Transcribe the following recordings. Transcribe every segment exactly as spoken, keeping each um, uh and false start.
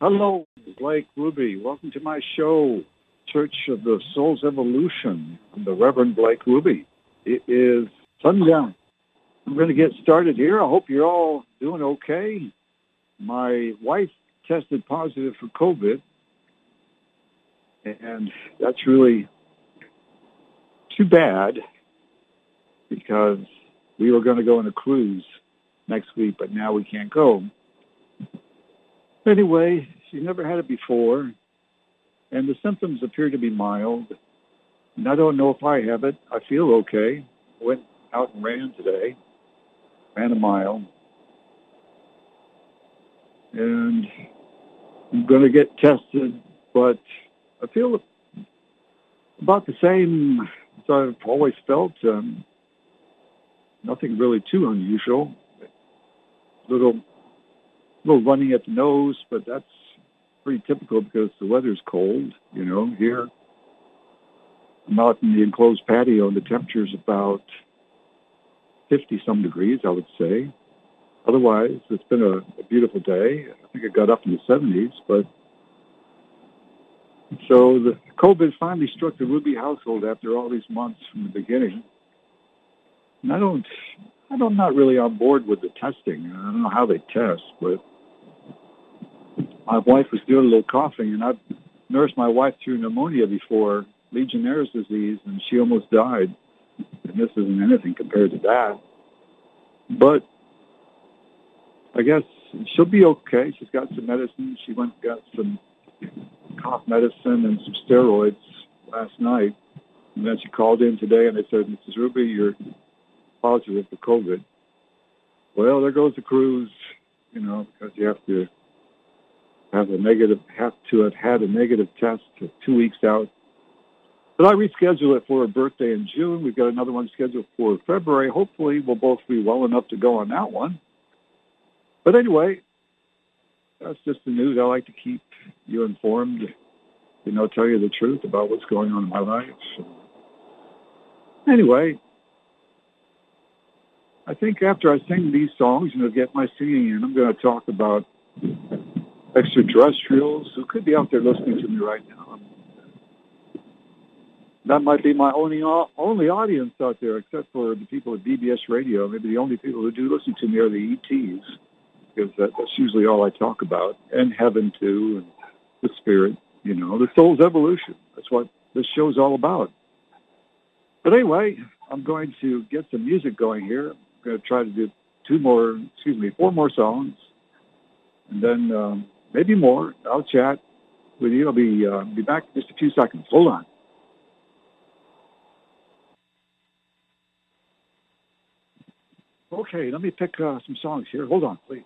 Hello, Blake Ruby. Welcome to my show, Church of the Soul's Evolution. I'm the Reverend Blake Ruby. It is sundown. I'm going to get started here. I hope you're all doing okay. My wife tested positive for COVID, and that's really too bad because we were going to go on a cruise next week, but now we can't go. Anyway, she's never had it before, and the symptoms appear to be mild. And I don't know if I have it. I feel okay. I went out and ran today, ran a mile, and I'm going to get tested, but I feel about the same as I've always felt. Um, nothing really too unusual. Little A little running at the nose, but that's pretty typical because the weather's cold, you know, here. I'm out in the enclosed patio and the temperature's about fifty-some degrees, I would say. Otherwise, it's been a, a beautiful day. I think it got up in the seventies, but so the COVID finally struck the Ruby household after all these months from the beginning. And I don't, I don't, I'm not really on board with the testing. I don't know how they test, but my wife was doing a little coughing, and I've nursed my wife through pneumonia before, Legionnaire's disease, and she almost died. And this isn't anything compared to that. But I guess she'll be okay. She's got some medicine. She went and got some cough medicine and some steroids last night. And then she called in today, and they said, Missus Ruby, you're positive for COVID. Well, there goes the cruise, you know, because you have to have a negative, have to have had a negative test two weeks out. But I rescheduled it for her birthday in June. We've got another one scheduled for February. Hopefully we'll both be well enough to go on that one. But anyway, that's just the news. I like to keep you informed, you know, tell you the truth about what's going on in my life. Anyway, I think after I sing these songs, you know, get my singing in, I'm going to talk about extraterrestrials who could be out there listening to me right now. That might be my only only audience out there, except for the people at B B S Radio. Maybe the only people who do listen to me are the E Ts, because that, that's usually all I talk about, and heaven too, and the spirit, you know, the soul's evolution. That's what this show's all about. But anyway, I'm going to get some music going here. I'm going to try to do two more, excuse me, four more songs, and then um, maybe more. I'll chat with you. I'll be uh, be back in just a few seconds. Hold on. Okay, let me pick uh, some songs here. Hold on, please.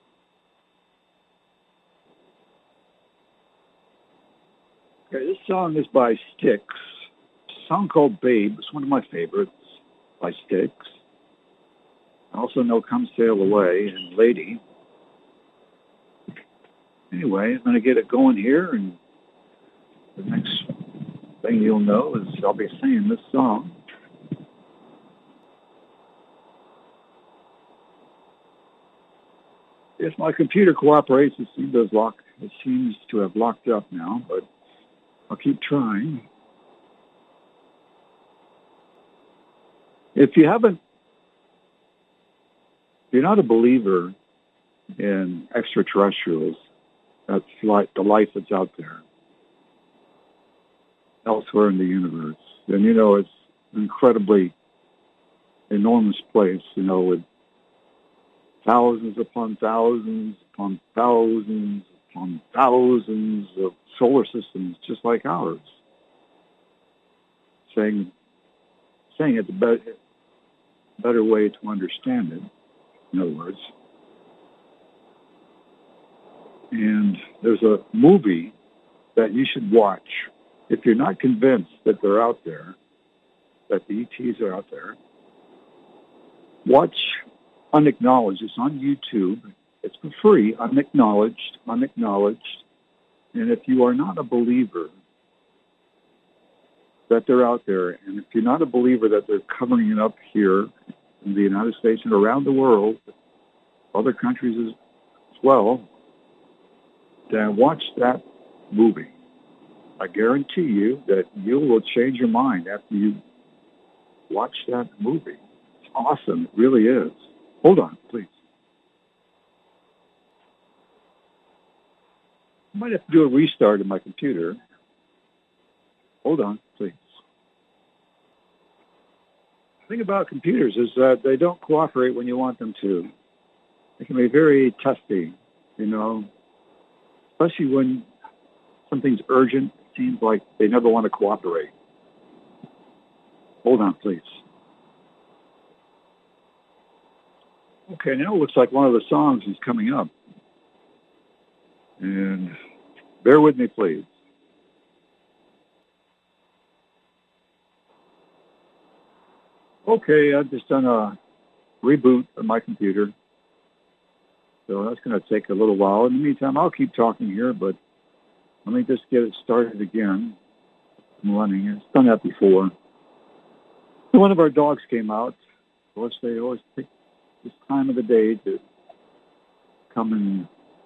Okay, this song is by Styx. It's a song called Babe. It's one of my favorites by Styx. I also know Come Sail Away and Lady. Anyway, I'm going to get it going here, and the next thing you'll know is I'll be singing this song. If my computer cooperates, it seems, does lock, it seems to have locked up now, but I'll keep trying. If you haven't, if you're not a believer in extraterrestrials, that's like the life that's out there elsewhere in the universe, then you know it's an incredibly enormous place, you know, with thousands upon thousands upon thousands upon thousands of solar systems just like ours. Saying, saying it the better, better way to understand it, in other words. And there's a movie that you should watch if you're not convinced that they're out there, that the E Ts are out there. Watch Unacknowledged. It's on YouTube. It's for free. Unacknowledged. Unacknowledged. And if you are not a believer that they're out there, and if you're not a believer that they're covering it up here in the United States and around the world, other countries as well, then watch that movie. I guarantee you that you will change your mind after you watch that movie. It's awesome. It really is. Hold on, please. I might have to do a restart of my computer. Hold on, please. The thing about computers is that they don't cooperate when you want them to. They can be very testy, you know, especially when something's urgent. It seems like they never want to cooperate. Hold on, please. Okay, now it looks like one of the songs is coming up. And bear with me, please. Okay, I've just done a reboot of my computer. So that's going to take a little while. In the meantime, I'll keep talking here, but let me just get it started again. I'm running. It's done that before. One of our dogs came out. Of course, they always pick this time of the day to come and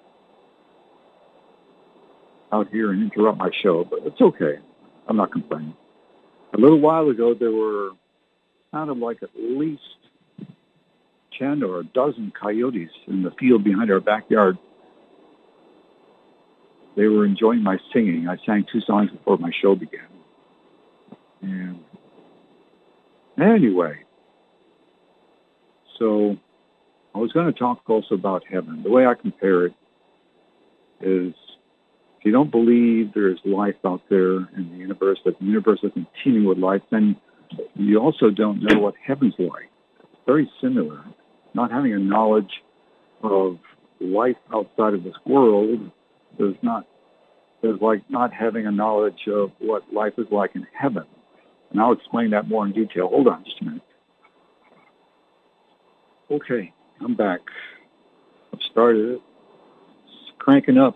out here and interrupt my show, but it's okay. I'm not complaining. A little while ago, there were sounded like at least ten or a dozen coyotes in the field behind our backyard. They were enjoying my singing. I sang two songs before my show began. And anyway, so I was going to talk also about heaven. The way I compare it is, if you don't believe there's life out there in the universe, that the universe will continue with life, then you also don't know what heaven's like. It's very similar. Not having a knowledge of life outside of this world is not is like not having a knowledge of what life is like in heaven. And I'll explain that more in detail. Hold on just a minute. Okay, I'm back. I've started it. It's cranking up.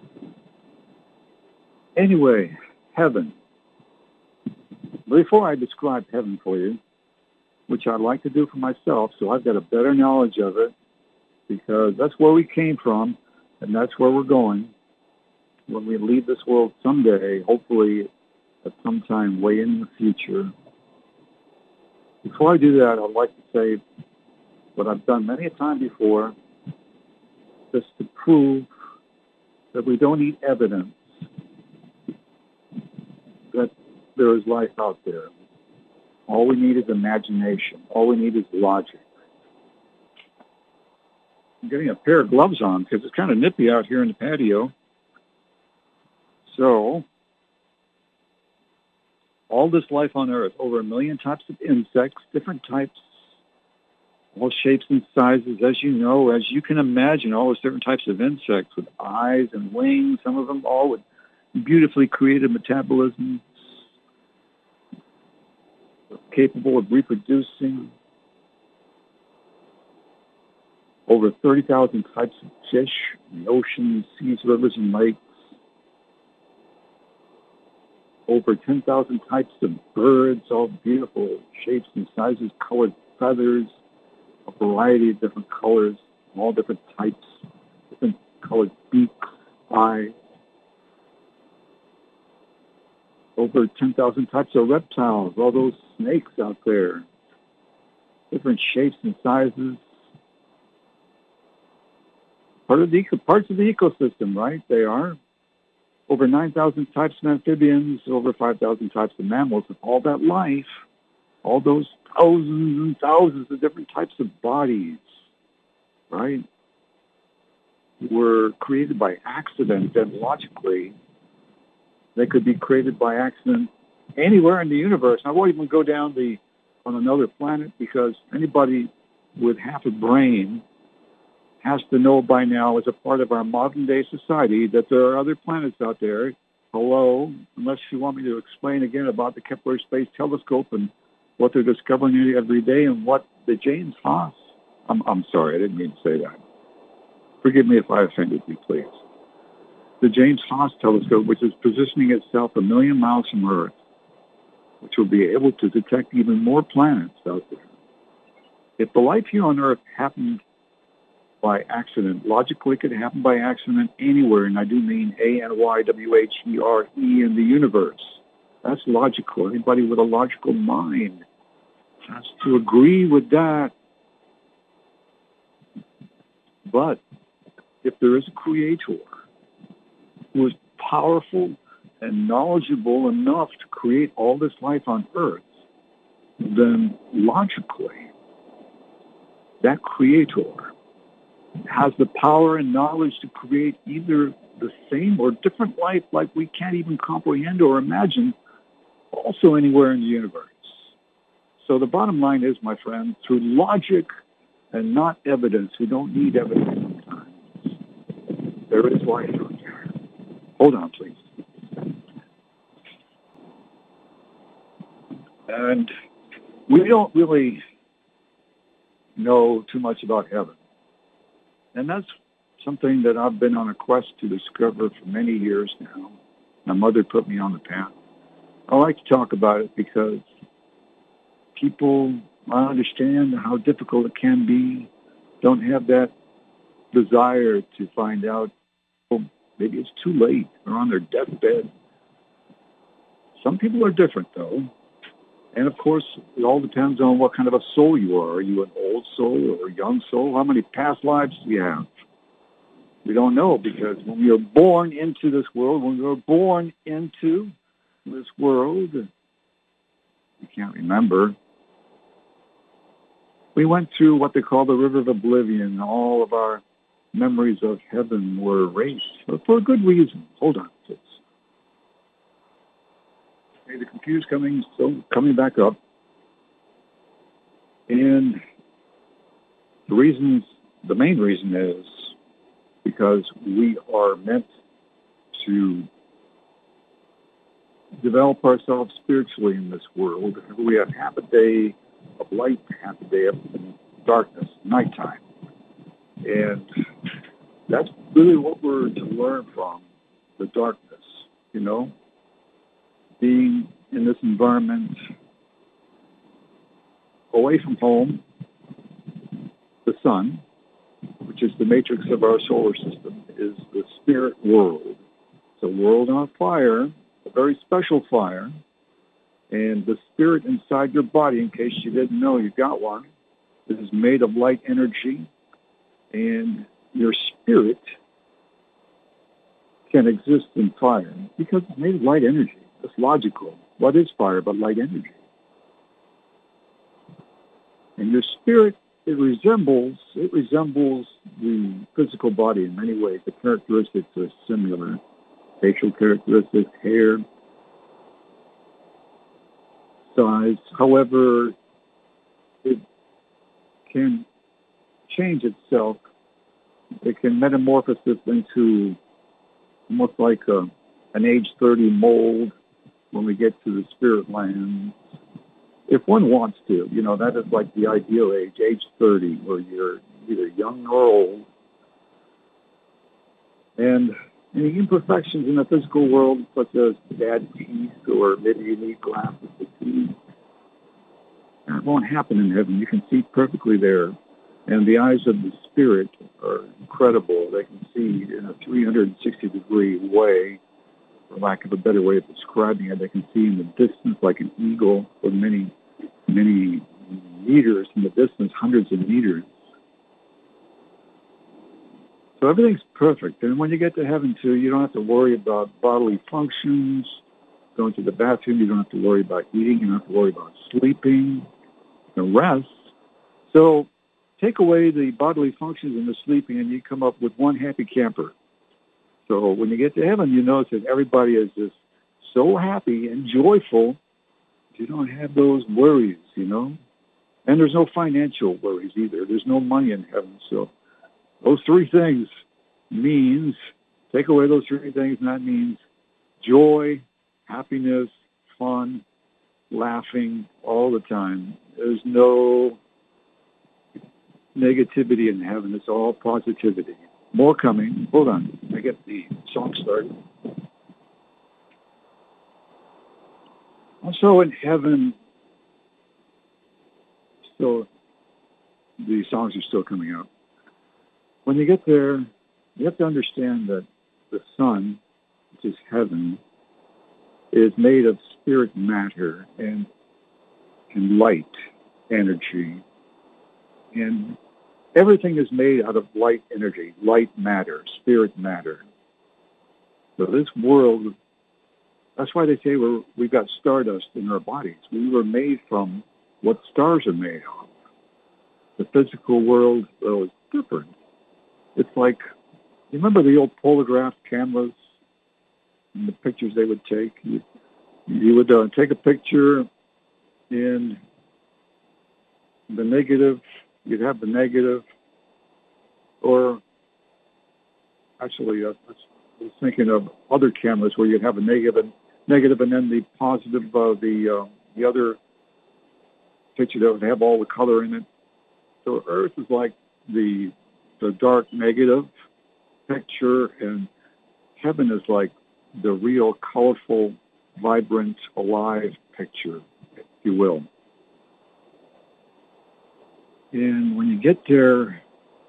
Anyway, heaven. Before I describe heaven for you, which I'd like to do for myself, so I've got a better knowledge of it, because that's where we came from, and that's where we're going. When we leave this world someday, hopefully at some time way in the future. Before I do that, I'd like to say what I've done many a time before, just to prove that we don't need evidence that there is life out there. All we need is imagination. All we need is logic. I'm getting a pair of gloves on because it's kind of nippy out here in the patio. So, all this life on Earth, over a million types of insects, different types, all shapes and sizes, as you know, as you can imagine, all those different types of insects with eyes and wings, some of them all with beautifully created metabolisms, capable of reproducing. Over thirty thousand types of fish in the oceans, seas, rivers, and lakes. Over ten thousand types of birds, all beautiful shapes and sizes, colored feathers, a variety of different colors, all different types, different colored beaks, eyes. Over ten thousand types of reptiles, all those snakes out there, different shapes and sizes. Part of the eco, parts of the ecosystem, right? They are. Over nine thousand types of amphibians, over five thousand types of mammals. With all that life, all those thousands and thousands of different types of bodies, right, were created by accident, and logically, they could be created by accident anywhere in the universe. I won't even go down the on another planet, because anybody with half a brain has to know by now, as a part of our modern-day society, that there are other planets out there. Hello, unless you want me to explain again about the Kepler Space Telescope and what they're discovering every day, and what the James Haas, I'm, I'm sorry, I didn't mean to say that. Forgive me if I offended you, please. The James Haas Telescope, which is positioning itself a million miles from Earth, which will be able to detect even more planets out there. If the life here on Earth happened by accident. Logically, it could happen by accident anywhere, and I do mean A N Y W H E R E in the universe. That's logical. Anybody with a logical mind has to agree with that. But if there is a creator who is powerful and knowledgeable enough to create all this life on Earth, then logically, that creator has the power and knowledge to create either the same or different life like we can't even comprehend or imagine, also anywhere in the universe. So the bottom line is, my friend, through logic and not evidence, we don't need evidence sometimes, there is life out there. Hold on, please. And we don't really know too much about heaven. And that's something that I've been on a quest to discover for many years now. My mother put me on the path. I like to talk about it because people, I understand how difficult it can be, don't have that desire to find out. Well, maybe it's too late. They're on their deathbed. Some people are different, though. And, of course, it all depends on what kind of a soul you are. Are you an old soul or a young soul? How many past lives do you have? We don't know, because when we are born into this world, when we were born into this world, we can't remember. We went through what they call the river of oblivion. All of our memories of heaven were erased, but for a good reason. Hold on, please. Okay, the computer's coming, still coming back up. And the reasons, the main reason is because we are meant to develop ourselves spiritually in this world. We have half a day of light, half a day of darkness, nighttime. And that's really what we're to learn from, the darkness, you know? Being in this environment, away from home, the sun, which is the matrix of our solar system, is the spirit world. It's a world on fire, a very special fire, and the spirit inside your body, in case you didn't know you've got one, is made of light energy, and your spirit can exist in fire because it's made of light energy. It's logical. What is fire but light energy? And your spirit, it resembles it resembles the physical body in many ways. The characteristics are similar. Facial characteristics, hair, size. However, it can change itself. It can metamorphose into almost like a, an age thirty mold when we get to the spirit land. If one wants to, you know, that is like the ideal age, age thirty, where you're either young or old. And any imperfections in the physical world, such as bad teeth or maybe you need glasses to see, that won't happen in heaven. You can see perfectly there. And the eyes of the spirit are incredible. They can see in a three hundred sixty degree way, for lack of a better way of describing it. They can see in the distance like an eagle for many, many meters in the distance, hundreds of meters. So everything's perfect. And when you get to heaven, too, you don't have to worry about bodily functions, going to the bathroom. You don't have to worry about eating. You don't have to worry about sleeping and rest. So take away the bodily functions and the sleeping, and you come up with one happy camper. So when you get to heaven, you notice that everybody is just so happy and joyful. You don't have those worries, you know. And there's no financial worries either. There's no money in heaven. So those three things means, take away those three things, and that means joy, happiness, fun, laughing all the time. There's no negativity in heaven. It's all positivity. More coming. Hold on. I get the song started. Also in heaven, still, the songs are still coming out. When you get there, you have to understand that the sun, which is heaven, is made of spirit matter and, and light energy. And everything is made out of light energy, light matter, spirit matter. So this world, that's why they say we're, we've got stardust in our bodies. We were made from what stars are made of. The physical world, though, is different. It's like, you remember the old Polaroid cameras and the pictures they would take? You, you would uh, take a picture in the negative, you'd have the negative, or actually, uh, I was thinking of other cameras where you'd have a negative and negative, and then the positive, uh, the uh, the other picture that would have all the color in it. So Earth is like the the dark negative picture, and heaven is like the real colorful, vibrant, alive picture, if you will. And when you get there,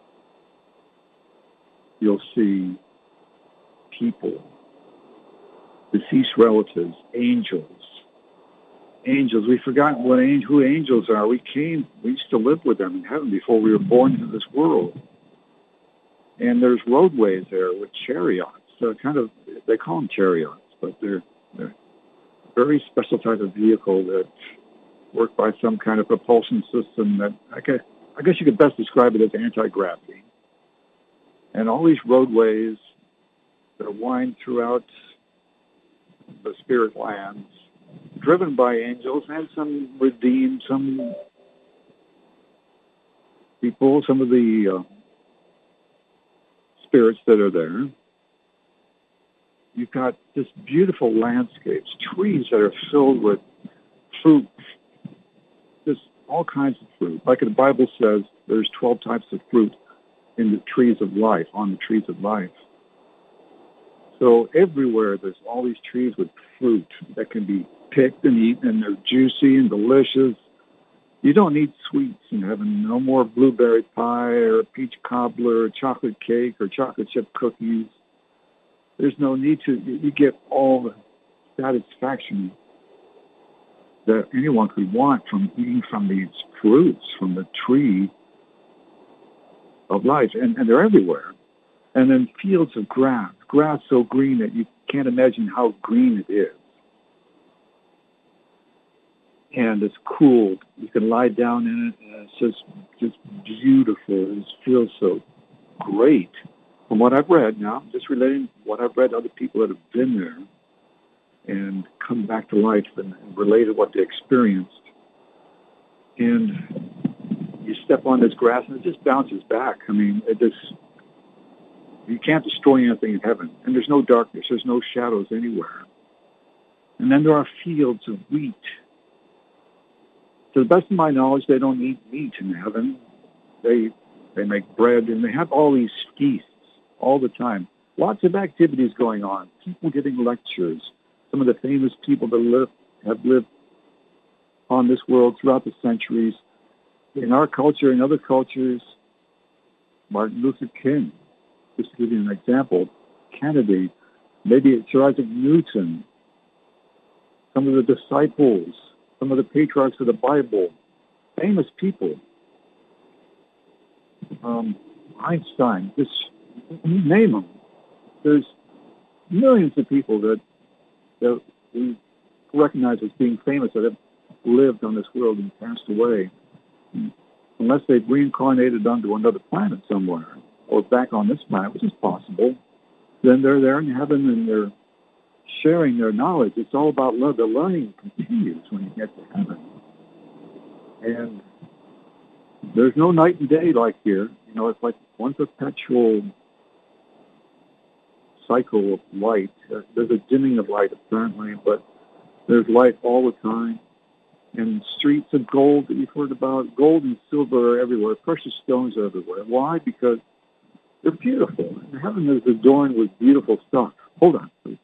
you'll see people, deceased relatives, angels. Angels, we've forgotten what angel, who angels are. We came, we used to live with them in heaven before we were born into this world. And there's roadways there with chariots. So kind of, they call them chariots, but they're, they're a very special type of vehicle that work by some kind of propulsion system that, I guess, I guess you could best describe it as anti-gravity. And all these roadways that wind throughout the spirit lands, driven by angels, and some redeemed, some people, some of the uh, spirits that are there. You've got this beautiful landscapes, trees that are filled with fruit, just all kinds of fruit. Like the Bible says, there's twelve types of fruit in the trees of life, on the trees of life. So everywhere there's all these trees with fruit that can be picked and eaten, and they're juicy and delicious. You don't need sweets in heaven. No more blueberry pie or a peach cobbler or chocolate cake or chocolate chip cookies. There's no need to. You get all the satisfaction that anyone could want from eating from these fruits, from the tree of life. And, and they're everywhere. And then fields of grass, grass so green that you can't imagine how green it is. And it's cool. You can lie down in it, and it's just just beautiful. It feels so great. From what I've read, now I'm just relating what I've read to other people that have been there and come back to life and, and related what they experienced. And you step on this grass and it just bounces back. I mean, it just, you can't destroy anything in heaven. And there's no darkness. There's no shadows anywhere. And then there are fields of wheat. To the best of my knowledge, they don't eat meat in heaven. They they make bread, and they have all these feasts all the time. Lots of activities going on. People giving lectures. Some of the famous people that live have lived on this world throughout the centuries. In our culture and other cultures, Martin Luther King, just to give you an example, Kennedy, maybe Sir Isaac Newton, some of the disciples, some of the patriarchs of the Bible, famous people, um, Einstein, just name them. There's millions of people that, that we recognize as being famous that have lived on this world and passed away. Unless they've reincarnated onto another planet somewhere or back on this planet, which is possible, then they're there in heaven and they're sharing their knowledge. It's all about love. The learning continues when you get to heaven. And there's no night and day like here. You know, it's like one perpetual cycle of light. There's a dimming of light, apparently, but there's light all the time. And streets of gold that you've heard about, gold and silver are everywhere. Precious stones are everywhere. Why? Because they're beautiful. And heaven is adorned with beautiful stuff. Hold on, please.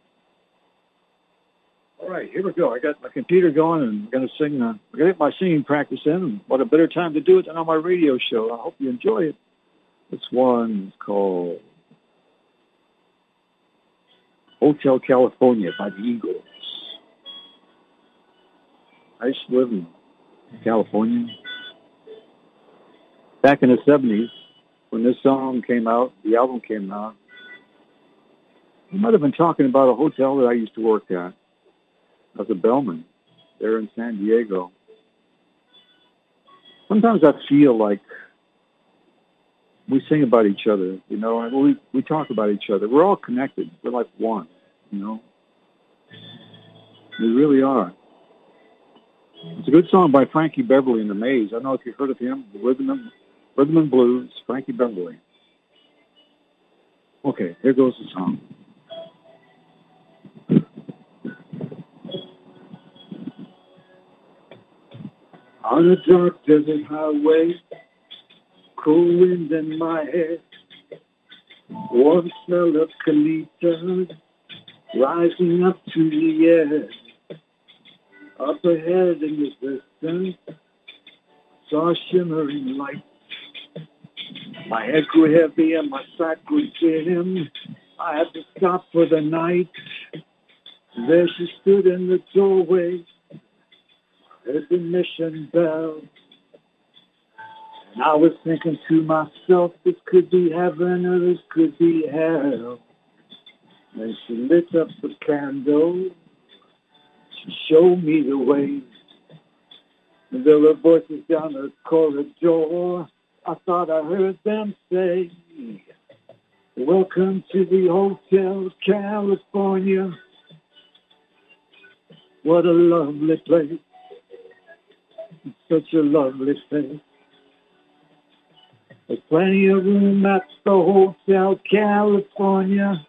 All right, here we go. I got my computer going, and I'm going to sing. Uh, I'm going to get my singing practice in. And what a better time to do it than on my radio show. I hope you enjoy it. This one's called Hotel California by the Eagles. I used to live in California back in the seventies when this song came out, the album came out. You might have been talking about a hotel that I used to work at. I was a bellman there in San Diego. Sometimes I feel like we sing about each other, you know, and we, we talk about each other. We're all connected. We're like one, you know. We really are. It's a good song by Frankie Beverly and the Maze. I don't know if you've heard of him, the Rhythm and, Rhythm and Blues, Frankie Beverly. Okay, here goes the song. On a dark desert highway, cool wind in my head, warm smell of calitas rising up to the air. Up ahead in the distance, saw a shimmering light. My head grew heavy and my sight grew dim. I had to stop for the night. There she stood in the doorway, heard the mission bell. And I was thinking to myself, this could be heaven or this could be hell. Then she lit up the candle. She showed me the way. And there were voices down the corridor. I thought I heard them say, welcome to the Hotel California. What a lovely place. Such a lovely place. There's plenty of room at the Hotel California.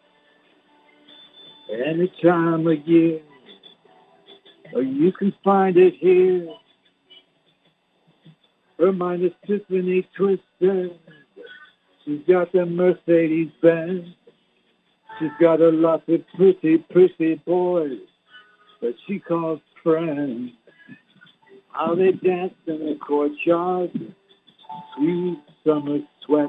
Any time of year. Or you can find it here. Her mind is Tiffany twisted. She's got the Mercedes Benz. She's got a lot of pretty, pretty boys that she calls friends. How they dance in the courtyard, sweet summer sweat.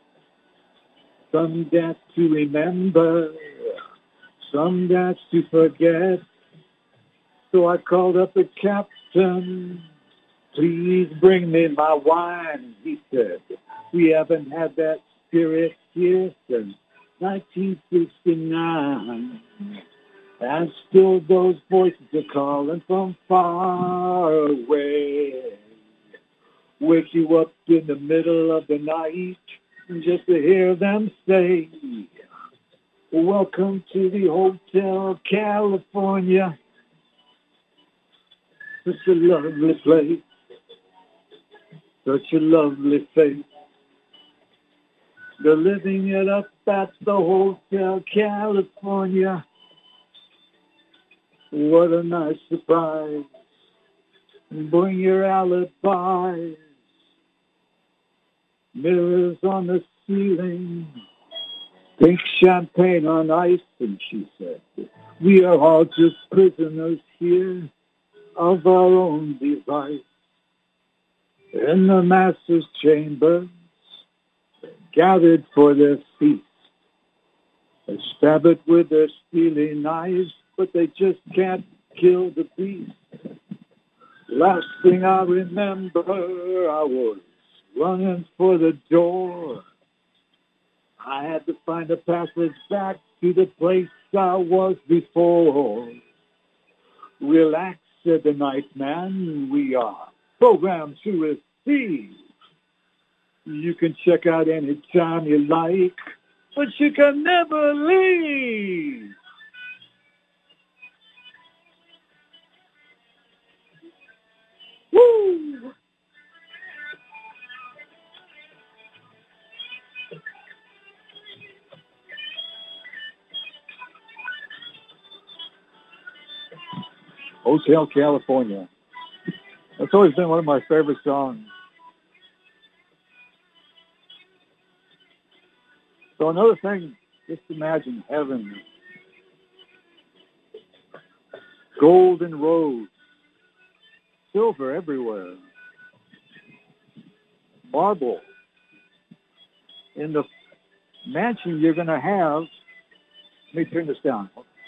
Some dance to remember, some dance to forget. So I called up the captain, please bring me my wine. He said, we haven't had that spirit here since nineteen sixty-nine. And still those voices are calling from far away. Wake you up in the middle of the night just to hear them say, welcome to the Hotel California. Such a lovely place. Such a lovely face. They're living it up at the Hotel California. What a nice surprise. Bring your alibis. Mirrors on the ceiling. Pink champagne on ice. And she said, we are all just prisoners here of our own device. In the master's chambers, gathered for their feast. They stab it with their steely knives, but they just can't kill the beast. Last thing I remember, I was running for the door. I had to find a passage back to the place I was before. Relax, said the night man, we are programmed to receive. You can check out any time you like, but you can never leave. Woo! Hotel California. That's always been one of my favorite songs. So another thing, just imagine heaven. Golden roads. Silver everywhere. Marble. in the mansion you're going to have, let me turn this down.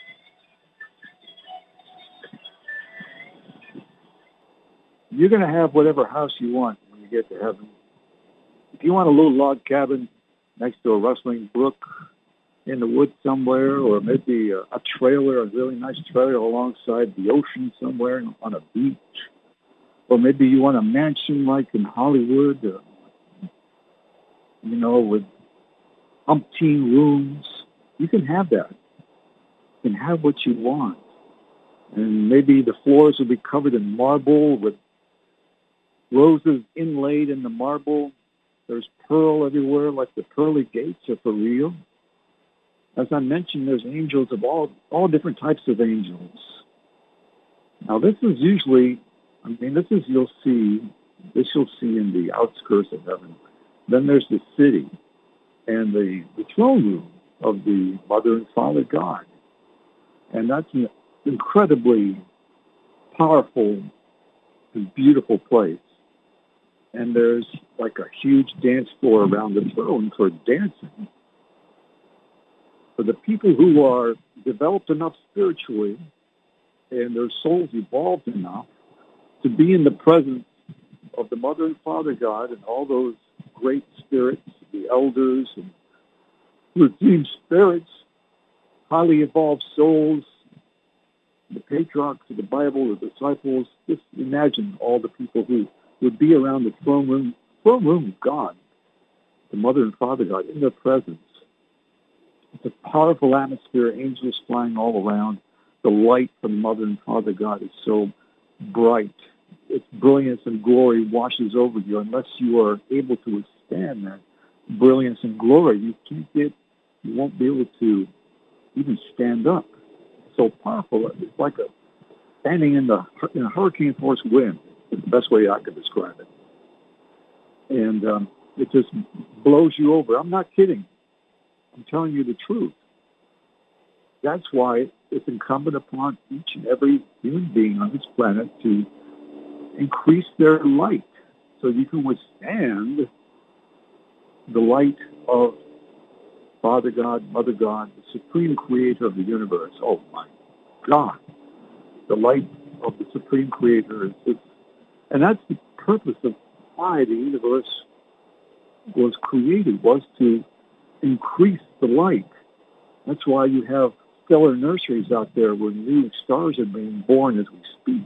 You're going to have whatever house you want when you get to heaven. If you want a little log cabin next to a rustling brook in the woods somewhere, or maybe a, a trailer, a really nice trailer alongside the ocean somewhere on a beach, or maybe you want a mansion like in Hollywood, uh, you know, with umpteen rooms, you can have that. You can have what you want. And maybe the floors will be covered in marble with roses inlaid in the marble. There's pearl everywhere, like the pearly gates are for real. As I mentioned, there's angels of all, all different types of angels. Now, this is usually, I mean, this is, you'll see, this you'll see in the outskirts of heaven. Then there's the city and the, the throne room of the Mother and Father God. And that's an incredibly powerful and beautiful place. And there's like a huge dance floor around the throne for dancing. For the people who are developed enough spiritually and their souls evolved enough to be in the presence of the Mother and Father God and all those great spirits, the elders and redeemed spirits, highly evolved souls, the patriarchs of the Bible, the disciples. Just imagine all the people who would be around the throne room, throne room of God, the Mother and Father God, in their presence. It's a powerful atmosphere, angels flying all around. The light from the Mother and Father God is so bright. Its brilliance and glory washes over you. Unless you are able to withstand that brilliance and glory, you can't get, you won't be able to even stand up. It's so powerful. It's like a standing in the in a hurricane force wind. It's the best way I could describe it. And um, it just blows you over. I'm not kidding. I'm telling you the truth. That's why it's incumbent upon each and every human being on this planet to increase their light so you can withstand the light of Father God, Mother God, the supreme creator of the universe. Oh, my God. The light of the supreme creator is this. And that's the purpose of why the universe was created, was to increase the light. That's why you have stellar nurseries out there where new stars are being born as we speak.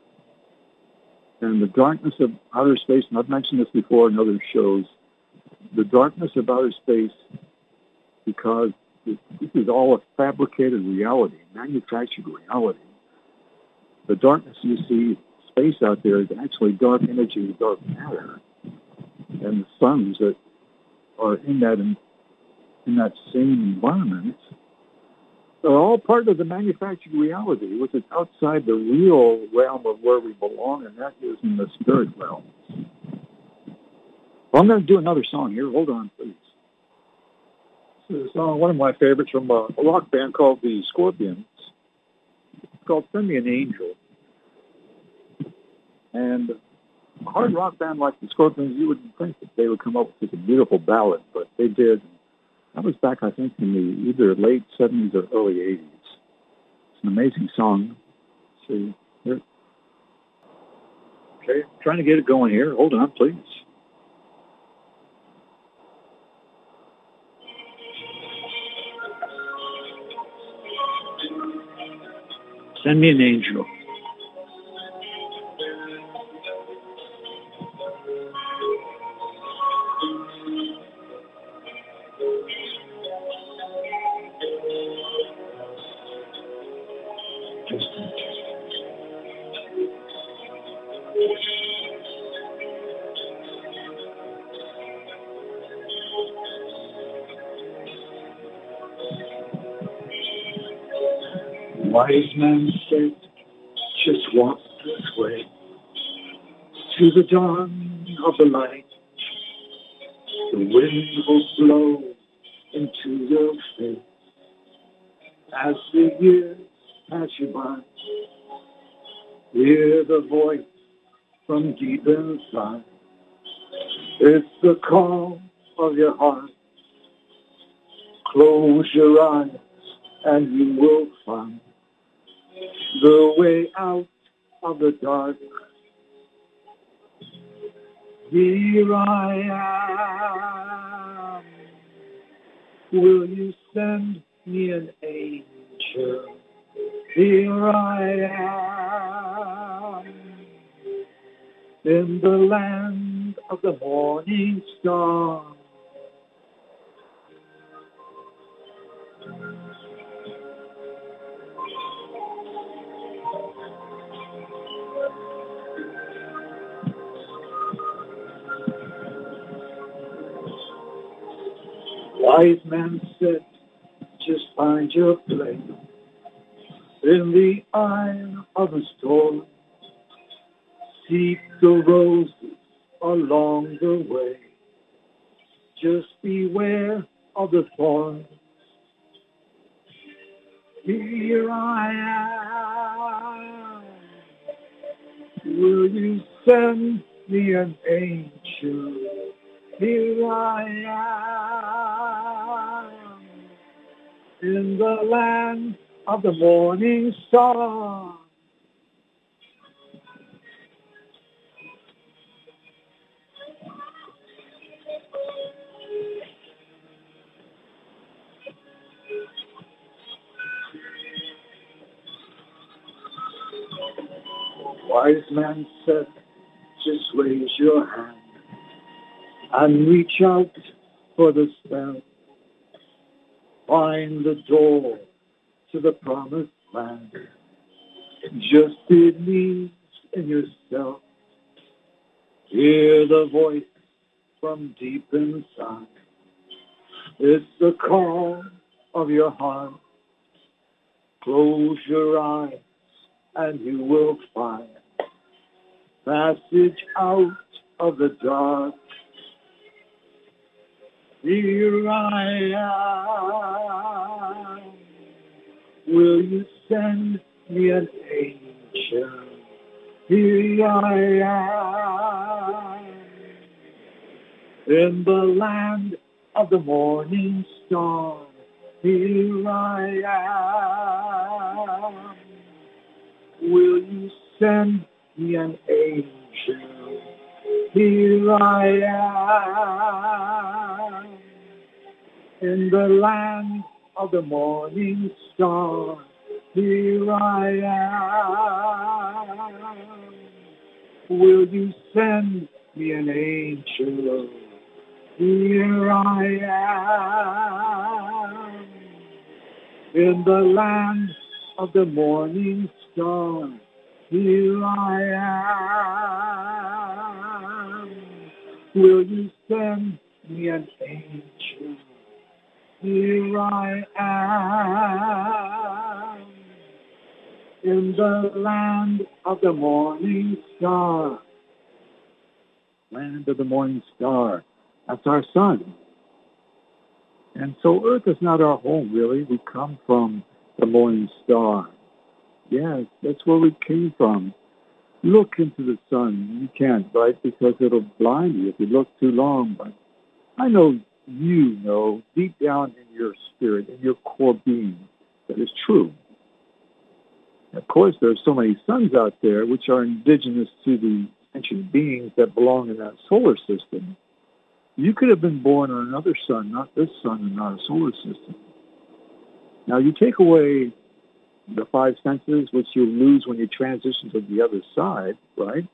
And the darkness of outer space, and I've mentioned this before in other shows, the darkness of outer space, because this is all a fabricated reality, manufactured reality. The darkness you see, space out there, is actually dark energy, dark matter. And the suns that are in that in, in that same environment are all part of the manufactured reality, which is outside the real realm of where we belong, and that is in the spirit realm. Well, I'm going to do another song here. Hold on, please. This is uh, one of my favorites from uh, a rock band called the Scorpions. It's called Send Me an Angel. And a hard rock band like the Scorpions, you wouldn't think that they would come up with such a beautiful ballad, but they did. That was back, I think, in the either late seventies or early eighties. It's an amazing song. Let's see here. Okay, trying to get it going here. Hold on, please. Send me an angel. Wise man said, just walk this way to the dawn of the light. The wind will blow into your face as the years pass you by. Hear the voice from deep inside. It's the call of your heart Close your eyes and you will find the way out of the dark. Here I am. Will you send me an angel? Here I am. In the land of the morning star. Wise man said, just find your place in the eye of a storm. Seek the roses along the way. Just beware of the thorns. Here I am. Will you send me an angel? Here I am. In the land of the morning star. Wise man said, just raise your hand and reach out for the spell. Find the door to the promised land. Just believe in yourself. Hear the voice from deep inside. It's the call of your heart. Close your eyes and you will find passage out of the dark. Here I am. Will you send me an angel? Here I am. In the land of the morning star. Here I am. Will you send me an angel? Here I am. In the land of the morning star. Here I am. Will you send me an angel? Here I am. In the land of the morning star. Here I am. Will you send me an angel? Here I am. In the land of the morning star. Land of the morning star. That's our sun. And so Earth is not our home, really. We come from the morning star. Yes, that's where we came from. Look into the sun. You can't, right? Because it'll blind you if you look too long. But I know you know deep down in your spirit, in your core being, that is true. Of course, there are so many suns out there which are indigenous to the ancient beings that belong in that solar system. You could have been born on another sun, not this sun and not a solar system. Now, you take away the five senses, which you lose when you transition to the other side, right?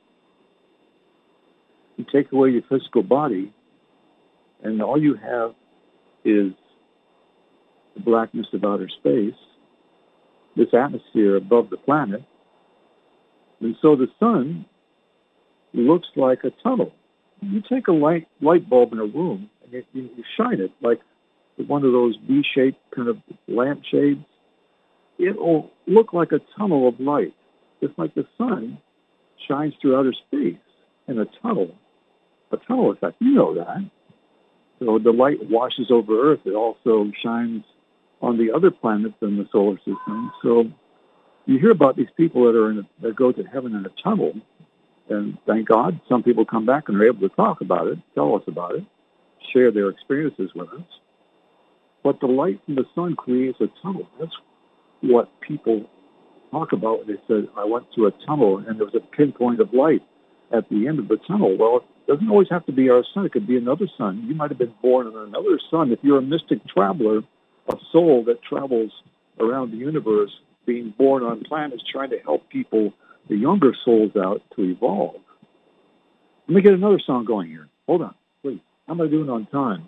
You take away your physical body, and all you have is the blackness of outer space, this atmosphere above the planet. And so the sun looks like a tunnel. You take a light light bulb in a room and you, you, you shine it like one of those V-shaped kind of lampshades. It will look like a tunnel of light. It's like the sun shines through outer space in a tunnel, a tunnel effect. You know that. So the light washes over Earth. It also shines on the other planets in the solar system. So you hear about these people that are in a, that go to heaven in a tunnel. And thank God, some people come back and are able to talk about it, tell us about it, share their experiences with us. But the light from the sun creates a tunnel. That's what people talk about. They said, I went through a tunnel and there was a pinpoint of light at the end of the tunnel. Well, it doesn't always have to be our sun. It could be another sun. You might have been born on another sun. If you're a mystic traveler, a soul that travels around the universe, being born on planets, trying to help people, the younger souls out to evolve. Let me get another song going here. Hold on, please. How am I doing on time?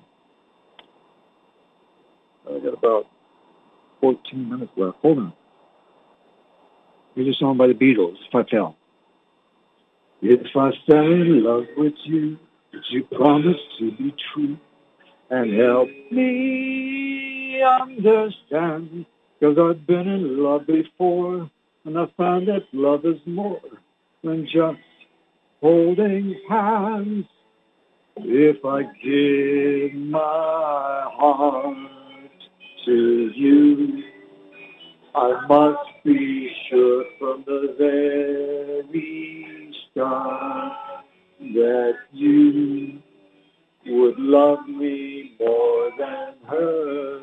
I got about fourteen minutes left. Hold on. Here's a song by the Beatles, If I Fell. If I fell in love with you, would you promise to be true and help me understand? Because I've been in love before, and I found that love is more than just holding hands. If I give my heart to you, I must be sure from the very start that you would love me more than her.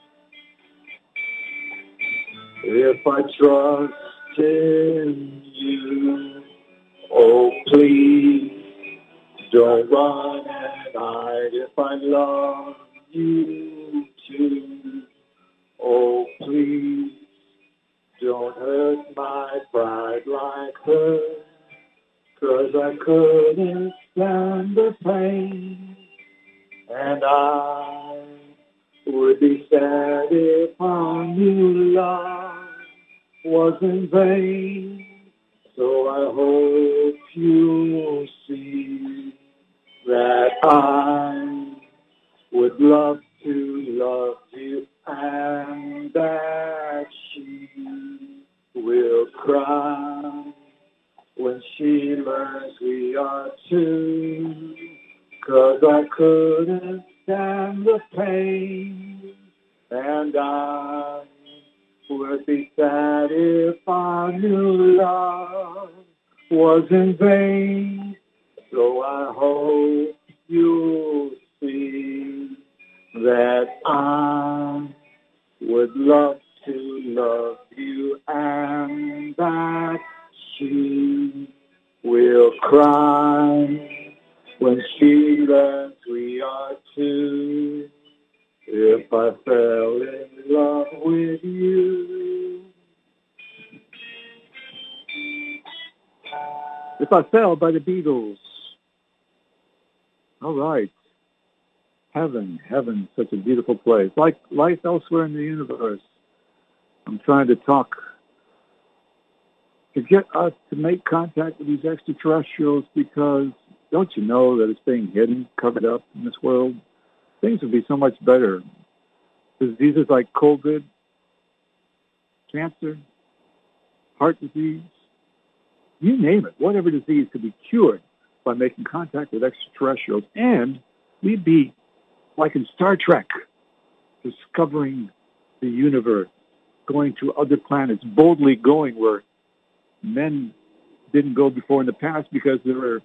If I trust in you, oh please don't run and hide. If I love you too, oh please don't hurt my pride like her. 'Cause I couldn't stand the pain, and I would be sad if I knew love was in vain. So I hope you'll see that I would love to love you, and that she will cry when she learns we are two. 'Cause I couldn't stand the pain, and I would be sad if I knew love was in vain. So I hope you'll see that I would love to love you, and that she will cry when she learns we are two. If I fell in love with you. If I Fell by the Beatles. All right. Heaven, heaven, such a beautiful place. Like life elsewhere in the universe. I'm trying to talk to get us to make contact with these extraterrestrials, because don't you know that it's being hidden, covered up in this world? Things would be so much better. Diseases like COVID, cancer, heart disease, you name it, whatever disease could be cured by making contact with extraterrestrials. And we'd be, like in Star Trek, discovering the universe, going to other planets, boldly going where men didn't go before in the past because they were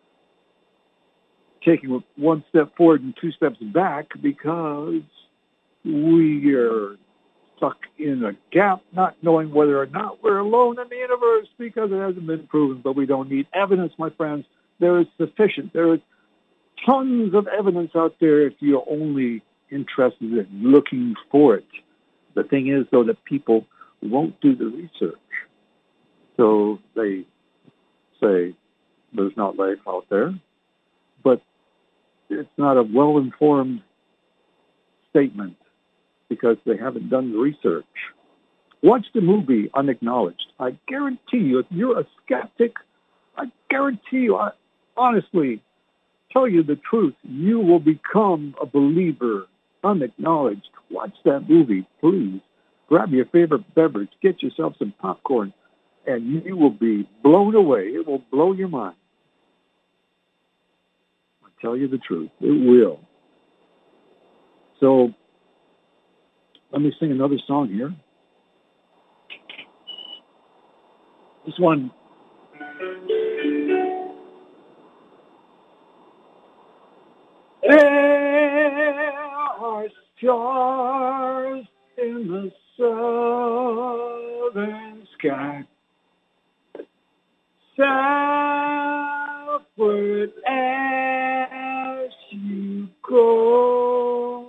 taking one step forward and two steps back, because we are stuck in a gap, not knowing whether or not we're alone in the universe, because it hasn't been proven. But we don't need evidence, my friends. There is sufficient. There is tons of evidence out there if you're only interested in looking for it. The thing is, though, that people won't do the research. So they say there's not life out there, but it's not a well-informed statement because they haven't done the research. Watch the movie Unacknowledged. I guarantee you, if you're a skeptic, I guarantee you, I honestly tell you the truth, you will become a believer. Unacknowledged. Watch that movie, please. Grab your favorite beverage, get yourself some popcorn, and you will be blown away. It will blow your mind. I tell you the truth, it will. So let me sing another song here. This one. There are stars in the southern sky. Southward as you go,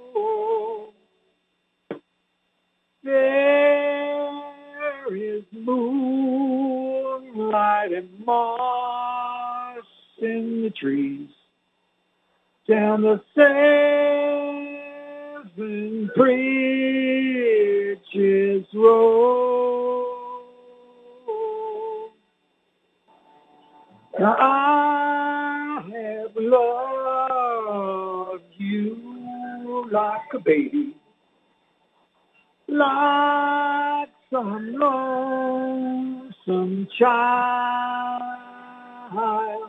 there is moonlight and moss in the trees. Down the seven bridges roll. Now I have loved you like a baby, like some lonesome child.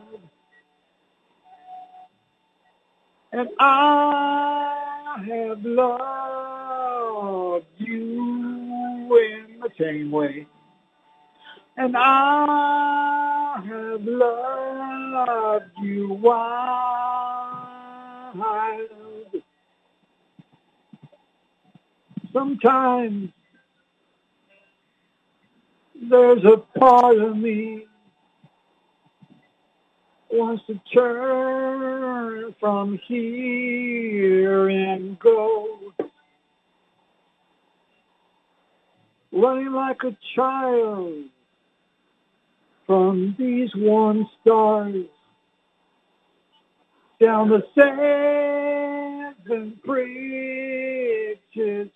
And I have loved you in the same way. And I have loved you wild. Sometimes there's a part of me wants to turn from here and go, running like a child from these warm stars, down the seven bridges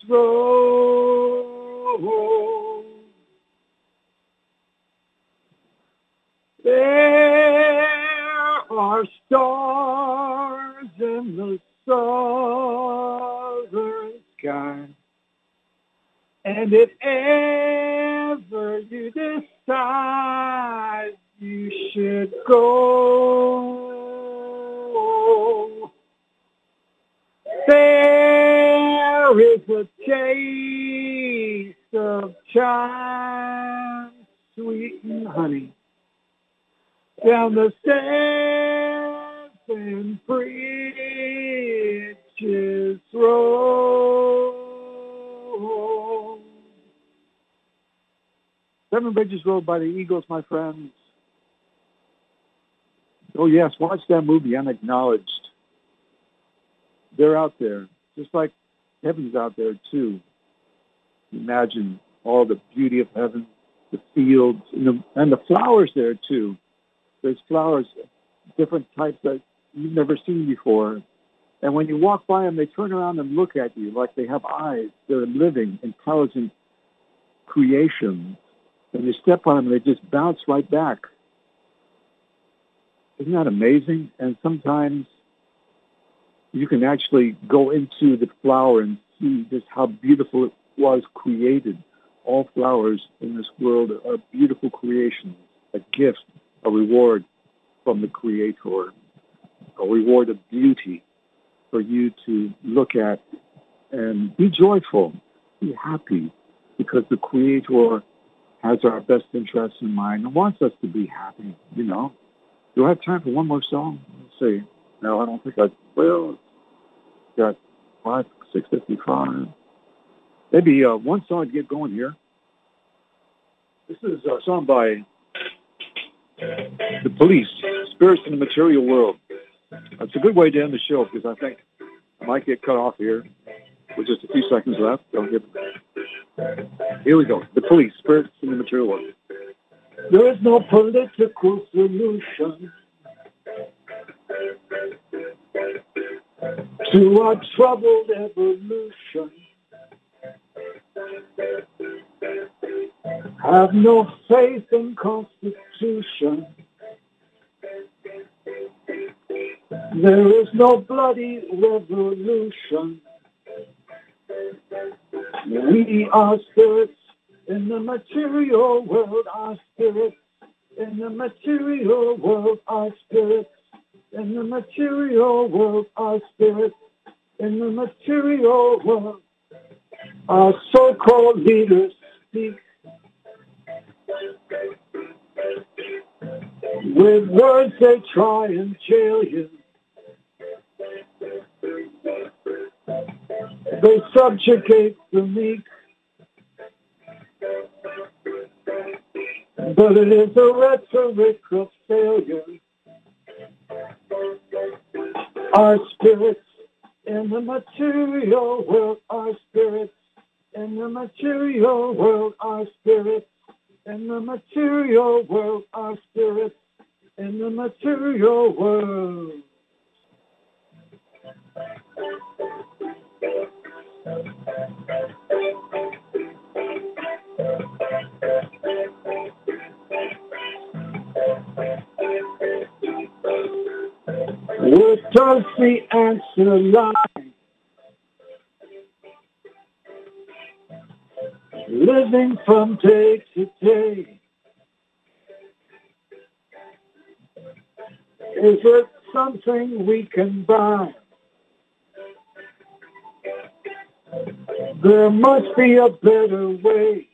road. There are stars in the southern sky, and if ever you decide you should go, there is a taste of chime, sweet and honey, down the seven bridges road. Seven Bridges Road by the Eagles, my friends. Oh, yes, watch that movie, Unacknowledged. They're out there, just like heaven's out there, too. Imagine all the beauty of heaven, the fields, and the, and the flowers there, too. There's flowers, different types that you've never seen before. And when you walk by them, they turn around and look at you like they have eyes. They're living, intelligent creations. And you step on them, they just bounce right back. Isn't that amazing? And sometimes you can actually go into the flower and see just how beautiful it was created. All flowers in this world are beautiful creations, a gift, a reward from the Creator, a reward of beauty for you to look at and be joyful, be happy, because the Creator has our best interests in mind and wants us to be happy, you know. Do I have time for one more song? Let's see. No, I don't think I will. Got five, six fifty-five. Maybe uh, one song to get going here. This is a song by The Police, Spirits in the Material World. It's a good way to end the show because I think I might get cut off here with just a few seconds left. Don't give Here we go. The Police, Spirits in the Material World. There is no political solution to our troubled evolution. Have no faith in Constitution. There is no bloody revolution. We are spirits in the material world, our spirits in the material world, our spirits in the material world, our spirits in the material world. Our so-called leaders speak with words they try and jail you. They subjugate the meek, but it is a rhetoric of failure. Our spirits in the material world, our spirits in the material world, our spirits in the material world, our spirits in the material world. Where does the answer lie? Living from day to day. Is it something we can buy? There must be a better way.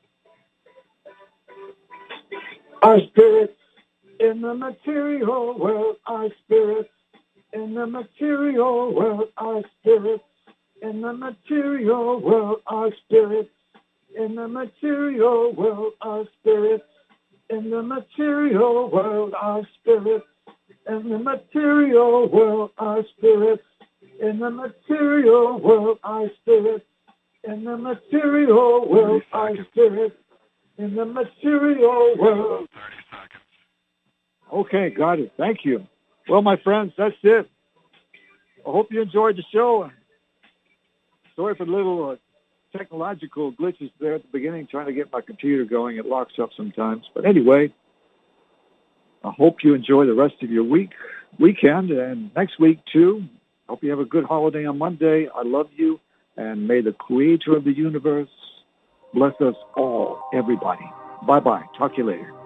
Our spirits in the material world, our spirits in the material world, our spirits in the material world, our spirits in the material world, our spirits in the material world, our spirits in the material world, our spirits in the material world, our spirits in the material world, our spirits in the material world. thirty seconds. Okay, got it. Thank you. Well, my friends, that's it. I hope you enjoyed the show. Sorry for the little uh, technological glitches there at the beginning, trying to get my computer going. It locks up sometimes. But anyway, I hope you enjoy the rest of your week, weekend, and next week, too. Hope you have a good holiday on Monday. I love you, and may the creator of the universe bless us all, everybody. Bye-bye. Talk to you later.